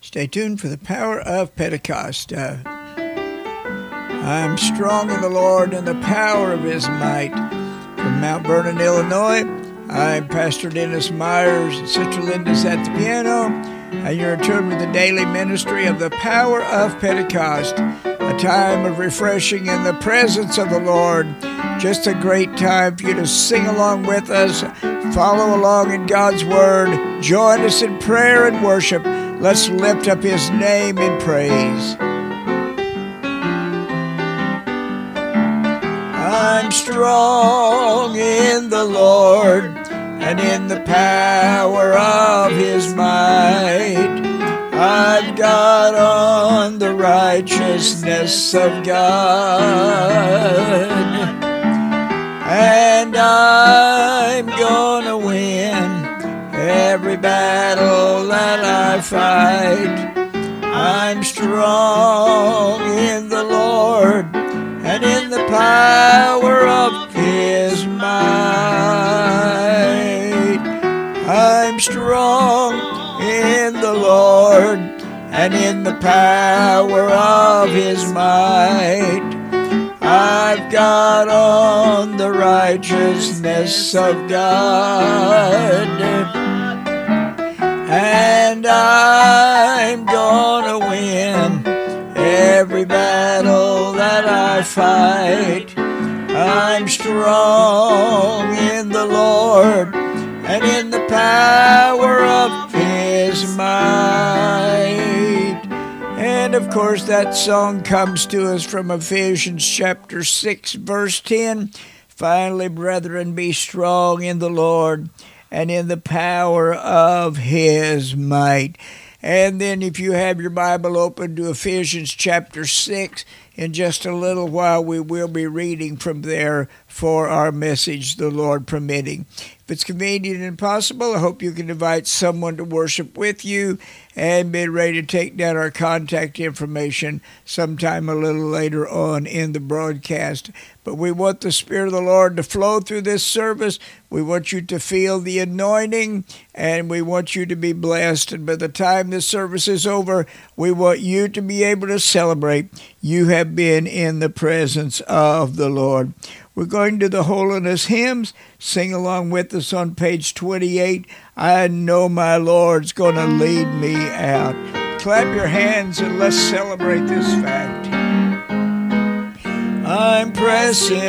Stay tuned for the power of Pentecost. I'm strong in the Lord and the power of His might. From Mount Vernon, Illinois, I'm Pastor Dennis Myers. Sister Linda's at the piano, and you're in tune with the daily ministry of the power of Pentecost, a time of refreshing in the presence of the Lord. Just a great time for you to sing along with us, follow along in God's Word, join us in prayer and worship. Let's lift up His name in praise. I'm strong in the Lord and in the power of His might. I've got on the righteousness of God, and I'm gonna win every battle that I fight. I'm strong in the Lord and in the power of His might. I'm strong in the Lord and in the power of His might. I've got on the righteousness of God, and I'm gonna win every battle that I fight. I'm strong in the Lord and in the power of His might. And of course that song comes to us from Ephesians chapter 6 verse 10. Finally, brethren, be strong in the Lord and in the power of His might. And then if you have your Bible open to Ephesians chapter 6, in just a little while we will be reading from there for our message, the Lord permitting. If it's convenient and possible, I hope you can invite someone to worship with you and be ready to take down our contact information sometime a little later on in the broadcast. But we want the Spirit of the Lord to flow through this service. We want you to feel the anointing, and we want you to be blessed. And by the time this service is over, we want you to be able to celebrate you have been in the presence of the Lord. We're going to the Holiness Hymns. Sing along with us on page 28. I know my Lord's going to lead me out. Clap your hands and let's celebrate this fact. I'm pressing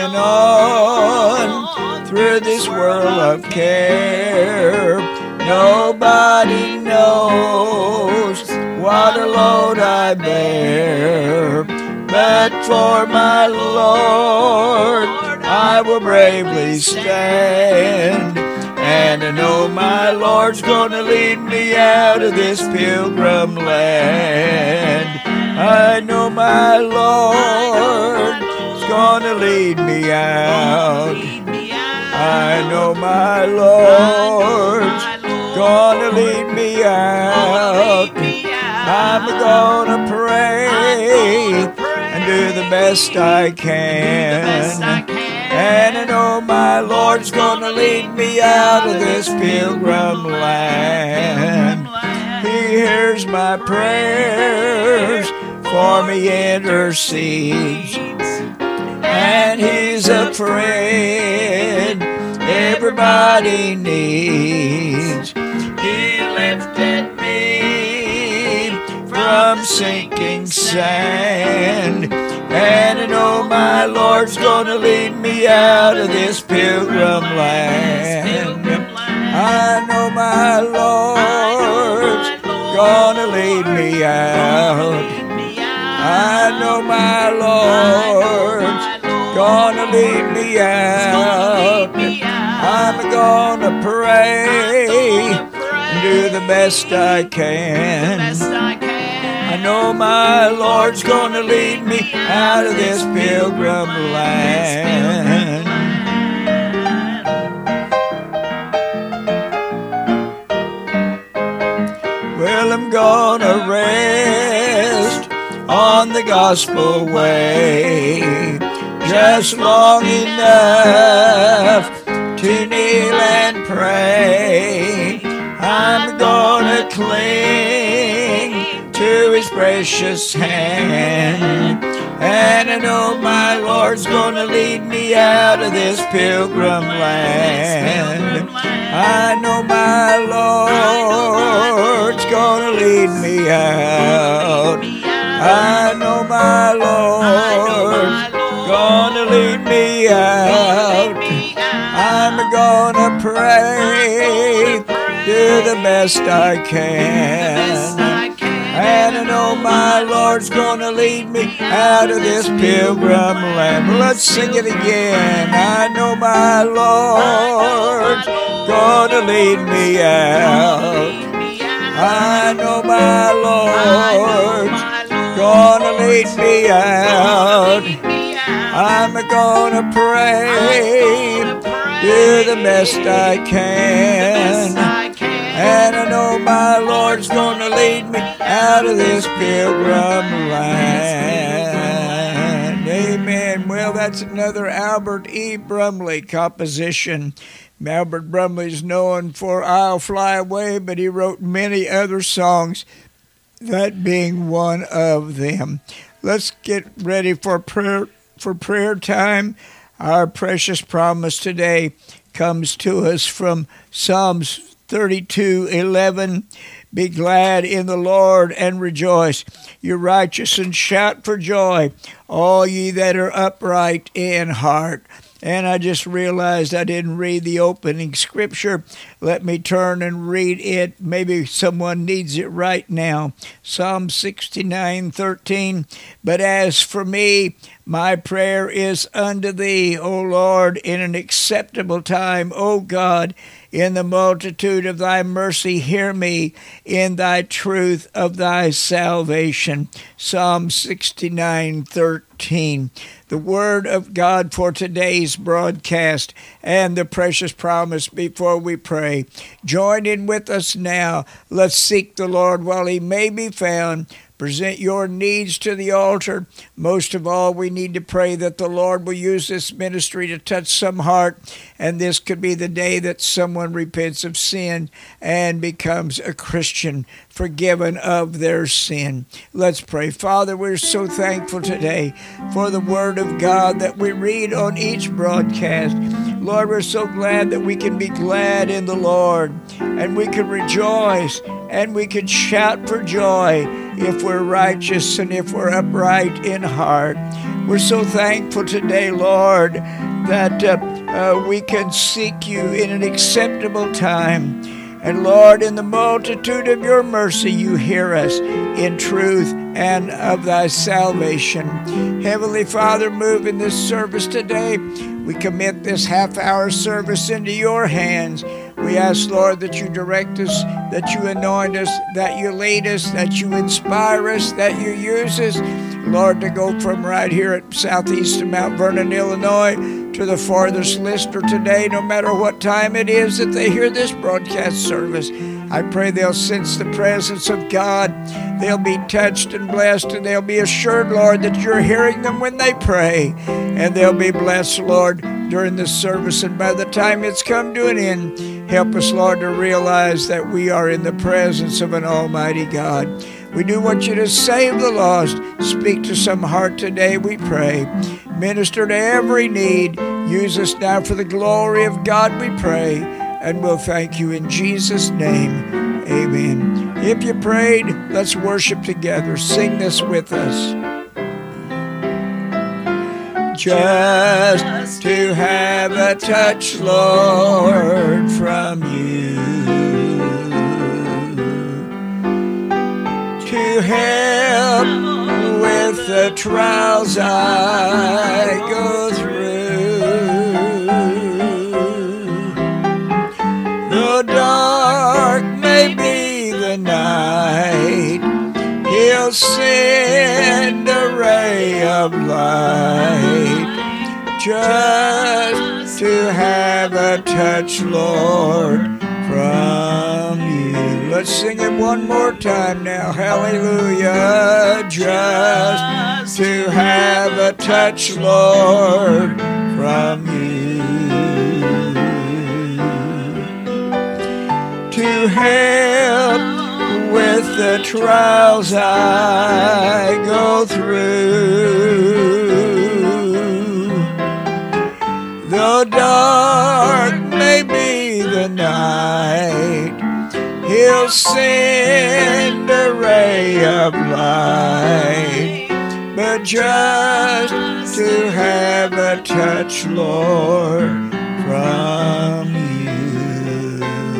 on through this world of care. Nobody knows what a load I bear. But for my Lord I will bravely stand, and I know my Lord's gonna lead me out of this pilgrim land. I know my Lord's gonna lead me out. I know my Lord's gonna lead me out. I'm gonna pray and do the best I can. And I know my Lord's gonna lead me out of this pilgrim land. He hears my prayers, for me intercedes, and He's a friend everybody needs. He lifted me from sinking sand, and I know my Lord's gonna lead me out of this pilgrim land. I know my Lord's gonna lead me out. I know my Lord's gonna lead me out. I'm gonna pray and do the best I can. I know my Lord's gonna lead me out of this pilgrim land. Well, I'm gonna rest on the gospel way, just long enough to kneel and pray. I'm gonna cling precious hand. And I know my Lord's gonna lead me out of this pilgrim land. I know my Lord's gonna lead me out. I know my Lord's gonna lead me out. I'm gonna pray, do the best I can. And I know my Lord's gonna lead me out of this pilgrim land. Let's sing it again. I know my Lord's gonna lead me out. I know my Lord's gonna lead me out. I'm gonna pray, do the best I can. And I know my Lord's gonna lead me out of this pilgrim land. Amen. Well, that's another Albert E. Brumley composition. Albert Brumley is known for I'll Fly Away, but he wrote many other songs, that being one of them. Let's get ready for prayer time. Our precious promise today comes to us from Psalms 32:11. Be glad in the Lord and rejoice. You're righteous and shout for joy, all ye that are upright in heart. And I just realized I didn't read the opening scripture. Let me turn and read it. Maybe someone needs it right now. Psalm 69:13. But as for me, my prayer is unto thee, O Lord, in an acceptable time, O God. In the multitude of thy mercy, hear me in thy truth of thy salvation. Psalm 69:13. The word of God for today's broadcast and the precious promise before we pray. Join in with us now. Let's seek the Lord while he may be found. Present your needs to the altar. Most of all, we need to pray that the Lord will use this ministry to touch some heart, and this could be the day that someone repents of sin and becomes a Christian, forgiven of their sin. Let's pray. Father, we're so thankful today for the Word of God that we read on each broadcast. Lord, we're so glad that we can be glad in the Lord, and we can rejoice, and we can shout for joy if we're righteous and if we're upright in heart. We're so thankful today, Lord, that we can seek you in an acceptable time. And Lord, in the multitude of your mercy, you hear us in truth and of thy salvation. Heavenly Father, move in this service today. We commit this half-hour service into your hands. We ask, Lord, that you direct us, that you anoint us, that you lead us, that you inspire us, that you use us, Lord, to go from right here at southeast of Mount Vernon, Illinois, to the farthest listener today, no matter what time it is that they hear this broadcast service. I pray they'll sense the presence of God. They'll be touched and blessed, and they'll be assured, Lord, that you're hearing them when they pray. And they'll be blessed, Lord, during this service. And by the time it's come to an end, help us, Lord, to realize that we are in the presence of an almighty God. We do want you to save the lost. Speak to some heart today, we pray. Minister to every need. Use us now for the glory of God, we pray. And we'll thank you in Jesus' name. Amen. If you prayed, let's worship together. Sing this with us. Just to have a touch, Lord, from you, to help with the trials I go through. Though dark may be the night, he'll send a ray of light. Just to have a touch, Lord, from you. Let's sing it one more time now. Hallelujah. Just to have a touch, Lord, from you. To help with the trials I go through. Though dark may be the night, He'll send a ray of light. But just to have a touch, Lord, from You.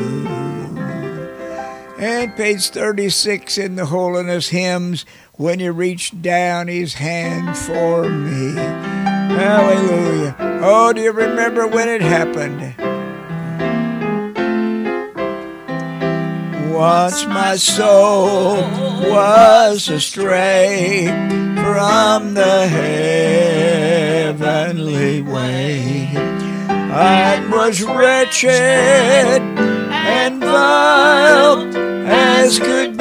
And page 36 in the Holiness Hymns, when He reached down His hand for me. Hallelujah. Oh, do you remember when it happened? Once my soul was astray from the heavenly way. I was wretched and vile as could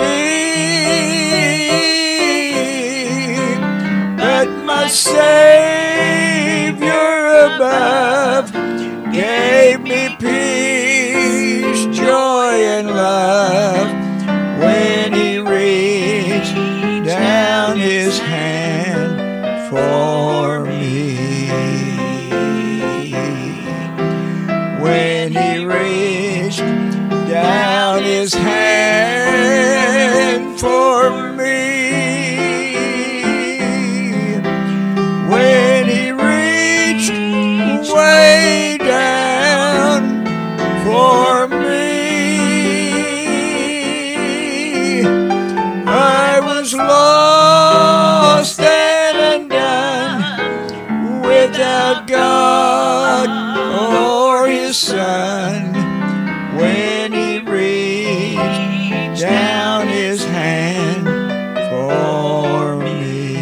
be, but my Savior above gave me peace, joy, and love when He reached down His hand for me. When He reached down His hand for me. When He reached way down for me. I was lost and undone, without God or His Son, when He reached down His hand for me.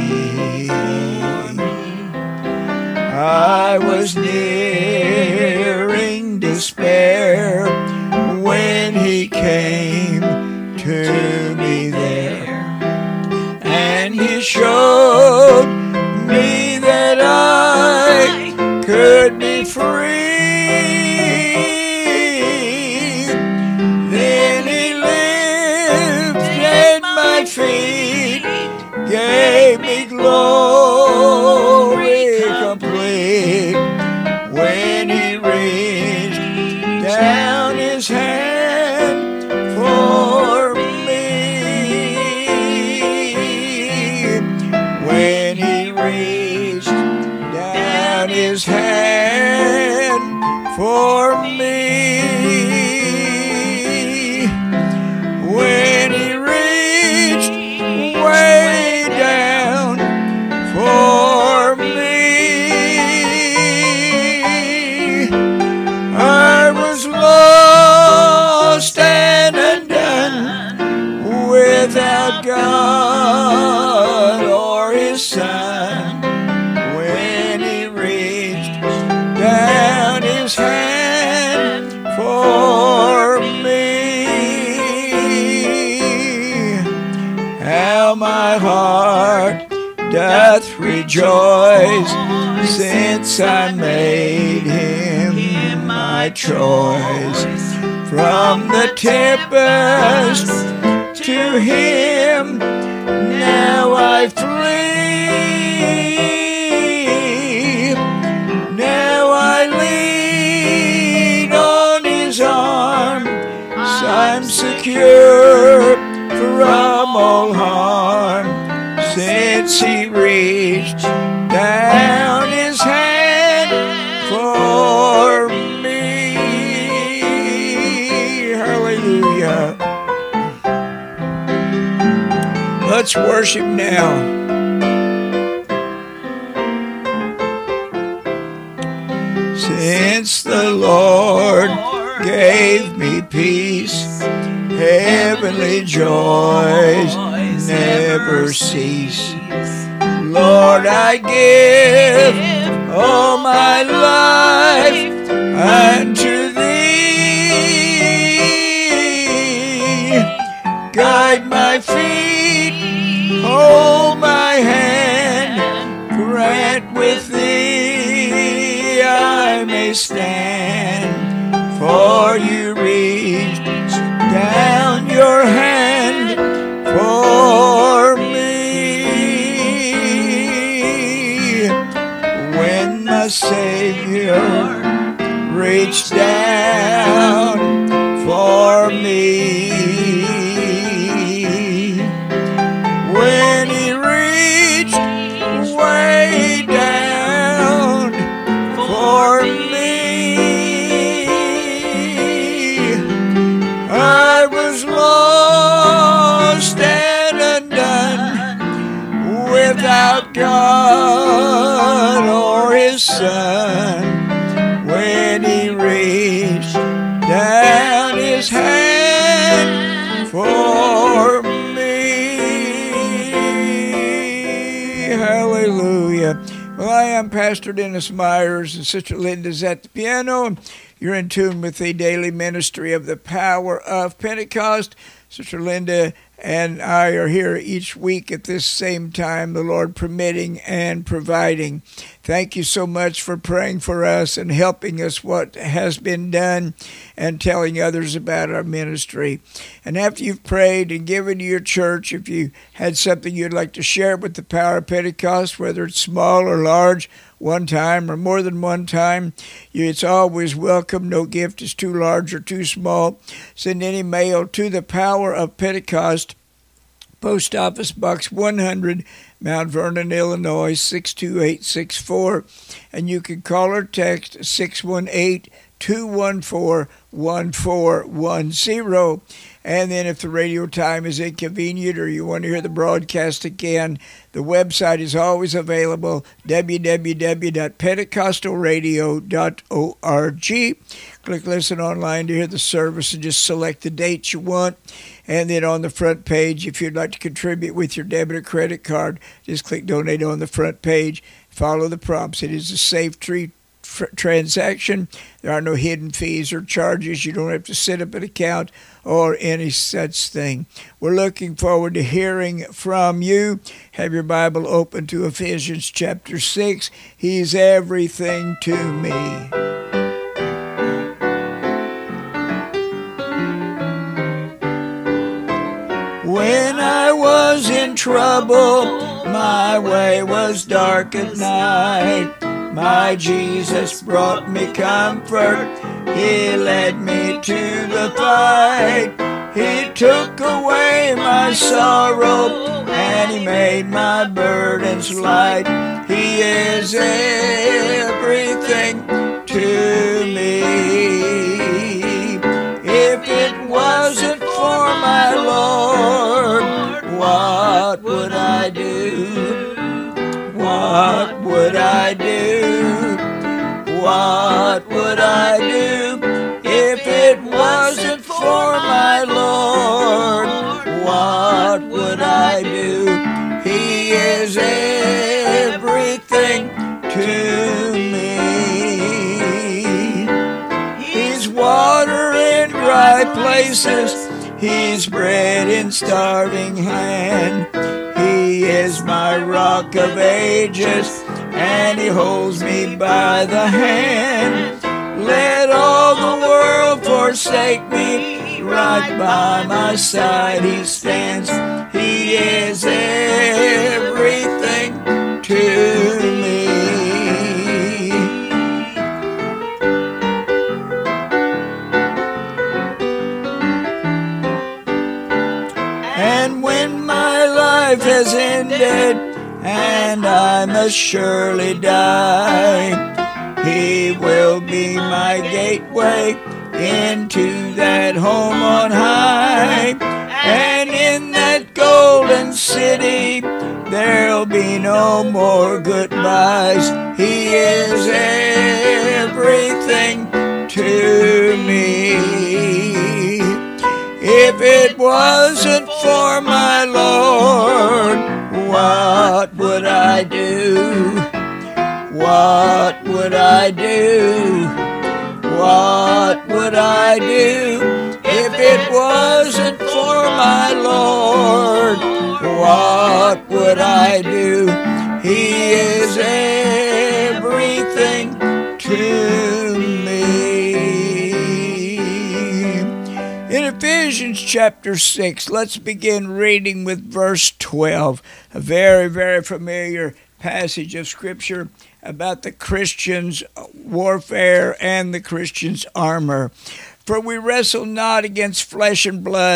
I was nearing despair when He came to me there, and He showed me that I could be free. Then He lifted my feet, gave me glory complete, when He reached down His hand for me. When He reached down His hand for me. When He reached way down for me. I was lost and undone, without God or His Son, when He reached down His hand for me. How my heart doth rejoice, since I made Him my choice. From the tempest to Him now I flee. Now I lean on His arm, I'm secure from all harm, since He reached down His hand for me. Hallelujah. Let's worship now. Since the Lord gave me peace, heavenly joys never cease. Lord, I give all my life unto Thee. Guide my feet, hold my hand, grant with Thee I may stand. For You reached down Your hand of God or His Son when He reached down His hand for me. Hallelujah. Well, I am Pastor Dennis Myers, and Sister Linda's at the piano. You're in tune with the daily ministry of the Power of Pentecost. Sister Linda and I are here each week at this same time, the Lord permitting and providing. Thank you so much for praying for us and helping us what has been done and telling others about our ministry. And after you've prayed and given to your church, if you had something you'd like to share with the Power of Pentecost, whether it's small or large, one time or more than one time, it's always welcome. No gift is too large or too small. Send any mail to the Power of Pentecost, Post Office Box 100, Mount Vernon, Illinois 62864. And you can call or text 618-214-1410. And then if the radio time is inconvenient or you want to hear the broadcast again, the website is always available, www.pentecostalradio.org. Click Listen Online to hear the service and just select the dates you want. And then on the front page, if you'd like to contribute with your debit or credit card, just click Donate on the front page. Follow the prompts. It is a safe transaction. There are no hidden fees or charges. You don't have to set up an account or any such thing. We're looking forward to hearing from you. Have your Bible open to Ephesians chapter 6. He's everything to me. When I was in trouble, my way was dark at night. My Jesus brought me comfort. He led me to the fight. He took away my sorrow and He made my burdens light. He is everything to me. If it wasn't for my Lord, what would I do? What would I do? What would I do if it wasn't for my Lord? What would I do? He is everything to me. He's water in dry places. He's bread in starving hand. He is my rock of ages, and He holds me by the hand. Let all the world forsake me, right by my side He stands. He is everything to me. And when my life has ended and I must surely die, He will be my gateway into that home on high. And in that golden city there'll be no more goodbyes. He is everything to me. If it wasn't for my Lord, what would I do? What would I do? What would I do if it wasn't for my Lord? What would I do? He is everything to me. In Ephesians chapter 6, let's begin reading with verse 12, a very, very familiar passage of Scripture about the Christian's warfare and the Christian's armor. For we wrestle not against flesh and blood,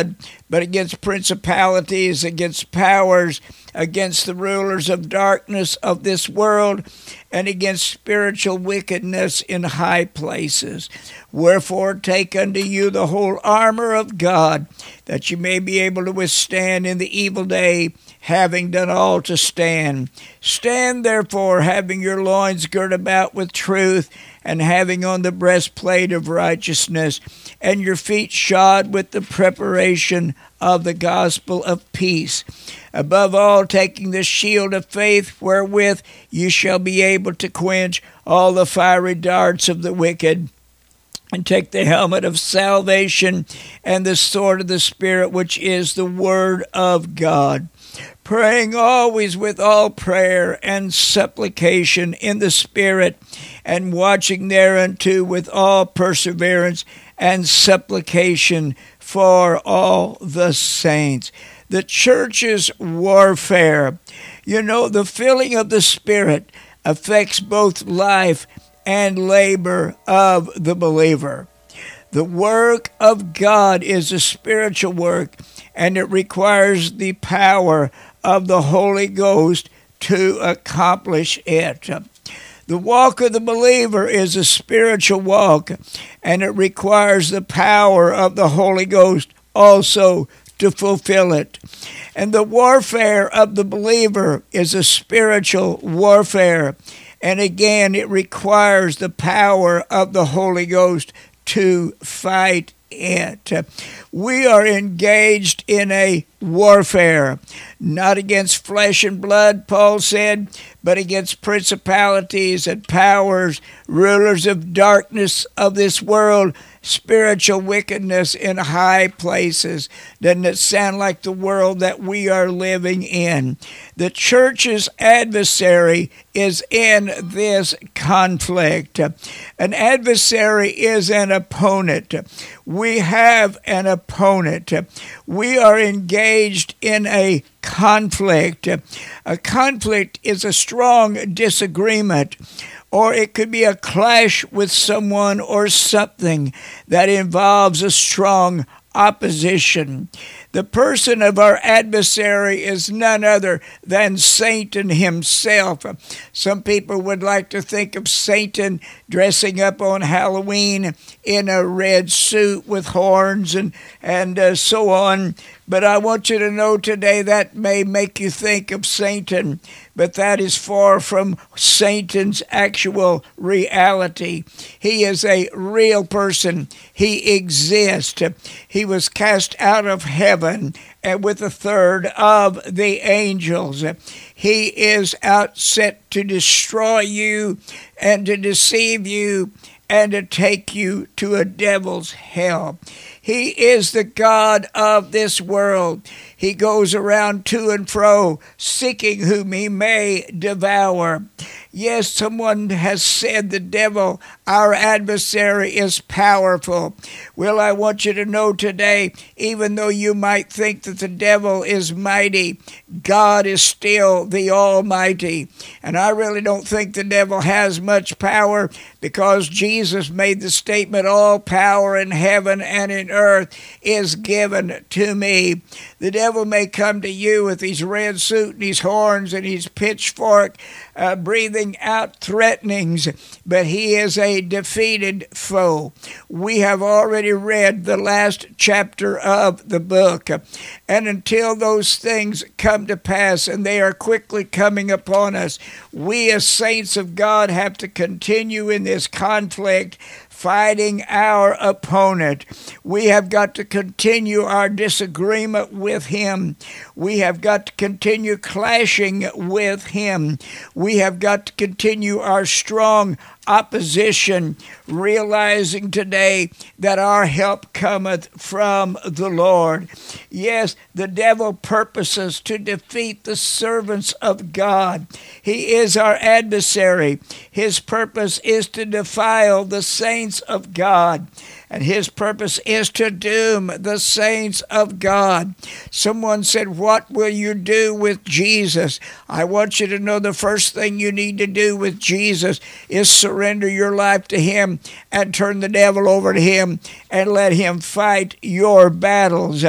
but against principalities, against powers, against the rulers of darkness of this world, and against spiritual wickedness in high places. Wherefore take unto you the whole armor of God, that you may be able to withstand in the evil day, having done all to stand. Stand therefore, having your loins girt about with truth, and having on the breastplate of righteousness, and your feet shod with the preparation of the gospel of peace. Above all, taking the shield of faith, wherewith you shall be able to quench all the fiery darts of the wicked, and take the helmet of salvation and the sword of the Spirit, which is the word of God. Praying always with all prayer and supplication in the Spirit, and watching thereunto with all perseverance and supplication for all the saints. The church's warfare. You know, the filling of the Spirit affects both life and labor of the believer. The work of God is a spiritual work, and it requires the power of the Holy Ghost to accomplish it. The walk of the believer is a spiritual walk, and it requires the power of the Holy Ghost also to fulfill it. And the warfare of the believer is a spiritual warfare, and again it requires the power of the Holy Ghost to fight it. We are engaged in a warfare, not against flesh and blood, Paul said, but against principalities and powers, rulers of darkness of this world, spiritual wickedness in high places. Doesn't it sound like the world that we are living in? The church's adversary is in this conflict. An adversary is an opponent. We have an opponent. We are engaged in a conflict. A conflict is a strong disagreement, or it could be a clash with someone or something that involves a strong opposition. The person of our adversary is none other than Satan himself. Some people would like to think of Satan dressing up on Halloween in a red suit with horns and so on. But I want you to know today that may make you think of Satan, but that is far from Satan's actual reality. He is a real person. He exists. He was cast out of heaven and with a third of the angels. He is out set to destroy you and to deceive you and to take you to a devil's hell. He is the God of this world. He goes around to and fro, seeking whom he may devour. Yes, someone has said the devil, our adversary, is powerful. Well, I want you to know today, even though you might think that the devil is mighty, God is still the Almighty. And I really don't think the devil has much power, because Jesus made the statement, all power in heaven and in earth is given to me. The devil may come to you with his red suit and his horns and his pitchfork, breathing out threatenings, but he is a defeated foe. We have already read the last chapter of the book, and until those things come to pass, and they are quickly coming upon us, we as saints of God have to continue in this conflict, fighting our opponent. We have got to continue our disagreement with him. We have got to continue clashing with him. We have got to continue our strong opposition, realizing today that our help cometh from the Lord. Yes, the devil purposes to defeat the servants of God. He is our adversary. His purpose is to defile the saints of God, and his purpose is to doom the saints of God. Someone said, what will you do with Jesus? I want you to know the first thing you need to do with Jesus is surrender your life to him and turn the devil over to him and let him fight your battles.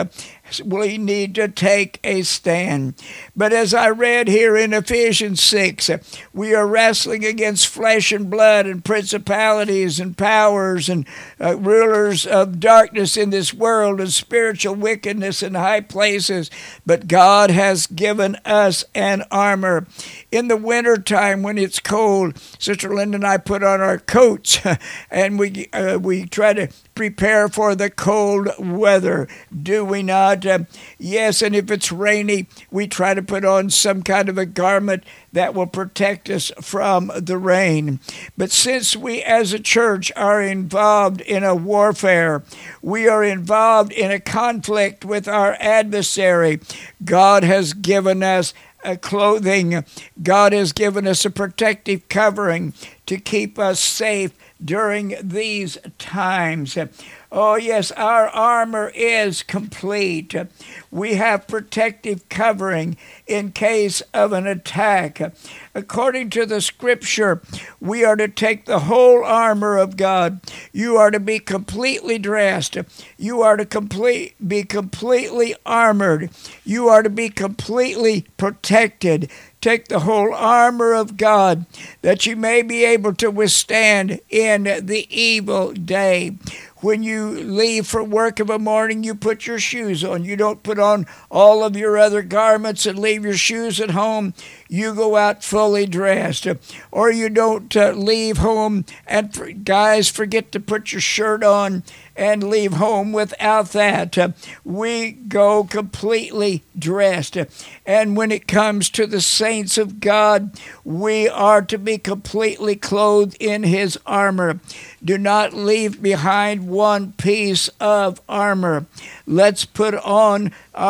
we need to take a stand. But as I read here in Ephesians 6, we are wrestling against flesh and blood and principalities and powers and rulers of darkness in this world and spiritual wickedness in high places. But God has given us an armor. In the wintertime when it's cold, Sister Linda and I put on our coats and we try to prepare for the cold weather, do we not? Yes, and if it's rainy, we try to put on some kind of a garment that will protect us from the rain. But since we as a church are involved in a warfare, we are involved in a conflict with our adversary, God has given us clothing. God has given us a protective covering to keep us safe during these times. Oh, yes, our armor is complete. We have protective covering in case of an attack. According to the scripture, we are to take the whole armor of God. You are to be completely dressed. You are to be completely armored. You are to be completely protected. Take the whole armor of God that you may be able to withstand in the evil day. When you leave for work of a morning, you put your shoes on. You don't put on all of your other garments and leave your shoes at home. You go out fully dressed. Or you don't leave home and guys forget to put your shirt on and leave home without that. We go completely dressed. And when it comes to the saints of God, we are to be completely clothed in his armor. Do not leave behind one piece of armor. Let's put on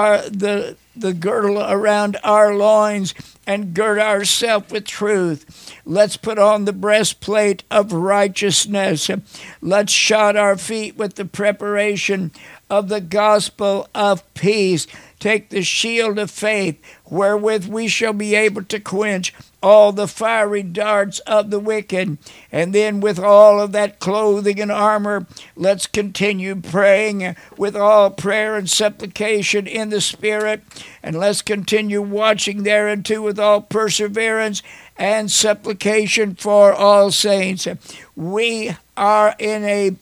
the girdle around our loins and gird ourselves with truth. Let's put on the breastplate of righteousness. Let's shod our feet with the preparation of the gospel of peace. Take the shield of faith, wherewith we shall be able to quench all the fiery darts of the wicked. And then with all of that clothing and armor, let's continue praying with all prayer and supplication in the Spirit. And let's continue watching thereunto with all perseverance and supplication for all saints. We are in a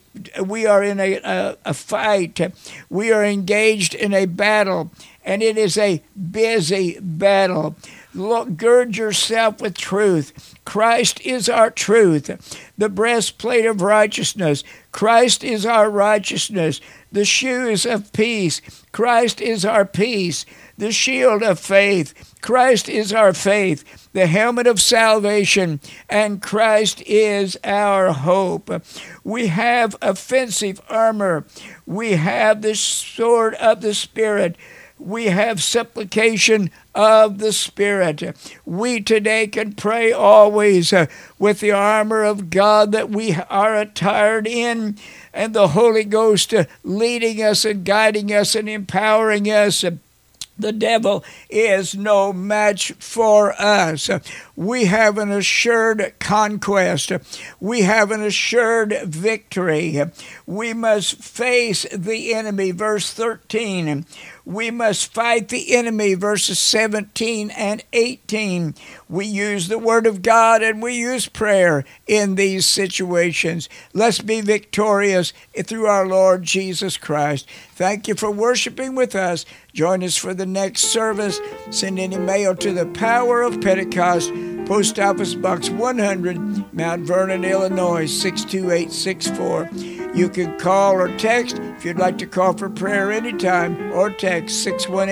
fight. We are engaged in a battle, and it is a busy battle. Gird yourself with truth. Christ is our truth. The breastplate of righteousness. Christ is our righteousness. The shoes of peace. Christ is our peace. The shield of faith. Christ is our faith. The helmet of salvation, and Christ is our hope. We have offensive armor. We have the sword of the Spirit. We have supplication of the Spirit. We today can pray always with the armor of God that we are attired in, and the Holy Ghost leading us and guiding us and empowering us. The devil is no match for us. We have an assured conquest. We have an assured victory. We must face the enemy, verse 13. We must fight the enemy, verses 17 and 18. We use the Word of God and we use prayer in these situations. Let's be victorious through our Lord Jesus Christ. Thank you for worshiping with us. Join us for the next service. Send any mail to the Power of Pentecost, Post Office Box 100, Mount Vernon, Illinois, 62864. You can call or text if you'd like to call for prayer anytime, or text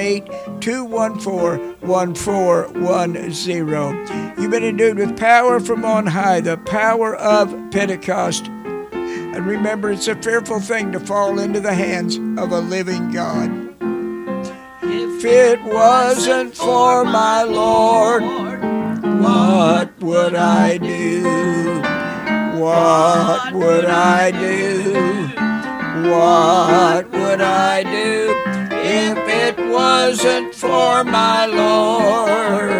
618-214-1410. You've been endued with power from on high, the power of Pentecost. And remember, it's a fearful thing to fall into the hands of a living God. If it wasn't for my Lord, what would I do? What would I do? What would I do if it wasn't for my Lord?